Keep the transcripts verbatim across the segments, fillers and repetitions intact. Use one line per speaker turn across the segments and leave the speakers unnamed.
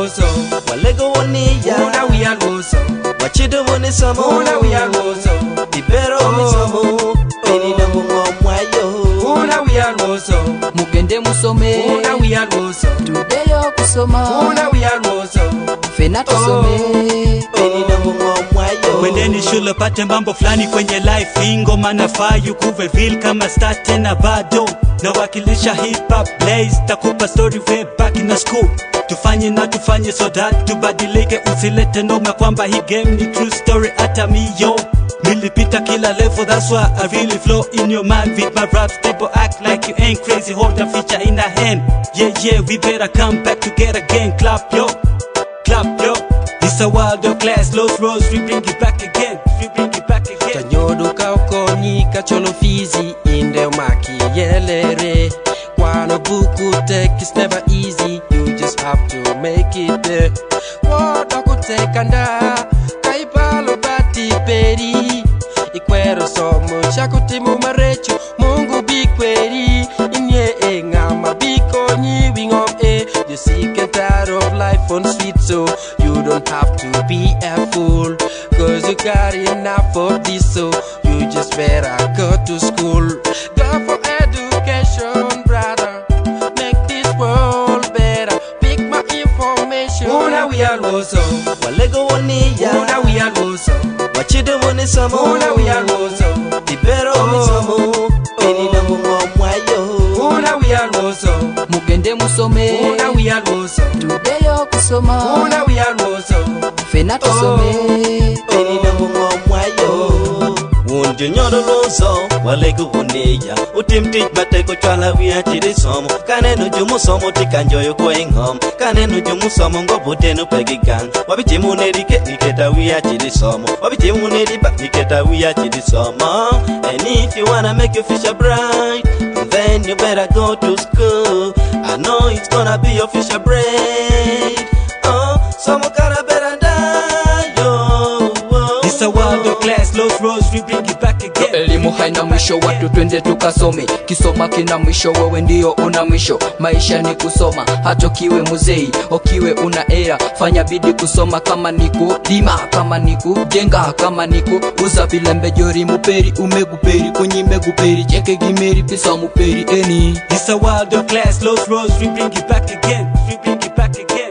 woso
walego woniya
una we are woso
wachido woni somo
una we are woso
ibero mi somo eni na mwayo
una we are woso
mugende musome
una we are woso
tudeyo kusoma
una we are woso
fena tusome
eni na mwayo
Wendeni shule pate mambo flani kwenye life Ingo manafayu kureveal kama start tena bado na wakilisha hip hop blaze takupa story way back in the school tufanye na tufanye so that tubadilike usilete noma kwamba hii game ni true story hata miyo nilipita kila level that's why I really flow in your mind with my raps people act like you ain't crazy hold a feature in a hand yeah yeah we better come back together again clap yo clap yo it's a wild of class lost roads we bring it back again we bring it back again
Tanyodo kaukoni kacholo fizi inde maki yelere Kwano buku tech is never easy you just have to make it there Wada kutekanda kaibalo bati peri Ikwero somo chakutimu marechu mungu bikweri Inye e ngama biko nyi wingom e You sick and tired of life on sweet so you don't have to be a fool Cause you got enough of this so you just better go to school Go for education brother Make this world better Pick my information Una we are woso
walego woniya
Una we are woso
wachido woni somo
Una we are woso
ibero mi somo eni na mwayo
Una we are woso
mugende musome
Una we are woso
tudeyo kusoma
Una we are woso
fena tusome
eni na mwayo wonjo nyodo loso walego woniya utimtich mateko chala wiya chiri somo kaneno jumu somo tikanjoyo ko engom kaneno jumu somo ngoboteno pegigang wabitimu nerike niketa wiya chiri somo wabitimu neriba niketa wiya chiri somo and if you wanna make your future bright then you better go to school I know it's gonna be your future bright oh somo kana better die yo
it's a wild of class lost roads we bring it back again
elimu haina mwisho watu twende tukasome kisoma kina mwisho wewe ndio una mwisho maisha ni kusoma hata kiwe muzei okiwe una era fanya bidii kusoma kama niku lima kama niku jenga kama niku uza bilembe jori muperi umeguperi kunyi meguperi cheke gimeri pisa muperi eni
it's a wild of class lost roads we bring it back again we bring it back again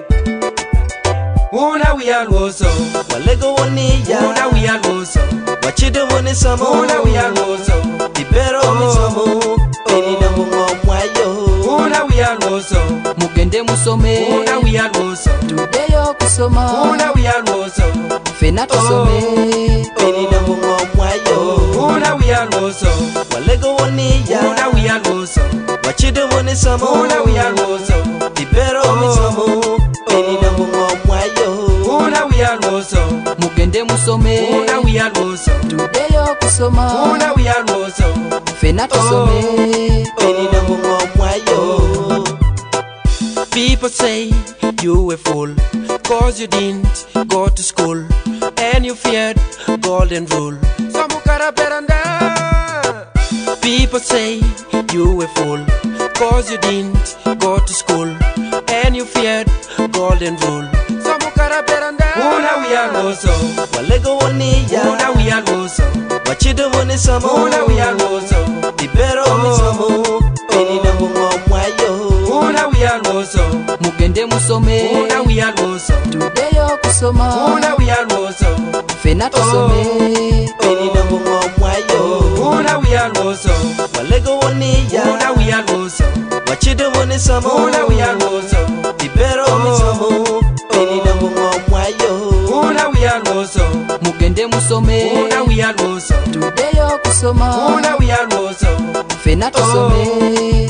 Una we are woso
walego woniya
Una we are woso
wachido woni somo
Una we are woso
ibero mi somo eni na mwayo
Una we are woso
mugende musome
Una we are woso
tudeyo kusoma
Una we are woso
fena tusome
eni na mwayo
Una we are woso
walego woniya
Una we are woso
wachido woni somo
Una we are woso
ibero mi somo eni na mwayo
Una we are woso
mugende musome
Una we are woso
tudeyo kusoma
Una we are woso
fena tusome
eni na mwayo
People say you a fool Cause you didn't go to school And you feared golden rule Samukara beranda People say you a fool Cause you didn't go to school And you feared golden rule Samukara beranda Una we are woso
walego woniya
Una we are woso
wachido woni somo
Una we are woso
ibero mi somo eni na mwayo
Una we are woso
mugende musome
Una we are woso
tudeyo kusoma
Una we are woso
fena tusome
eni na mwayo
Una we are woso
walego woniya
Una we are woso
wachido woni somo
Una we are woso
ibero mi somo eni na mwayo
Una we are woso
mugende musome
Una we are woso
tudeyo kusoma
Una we are woso
fena tusome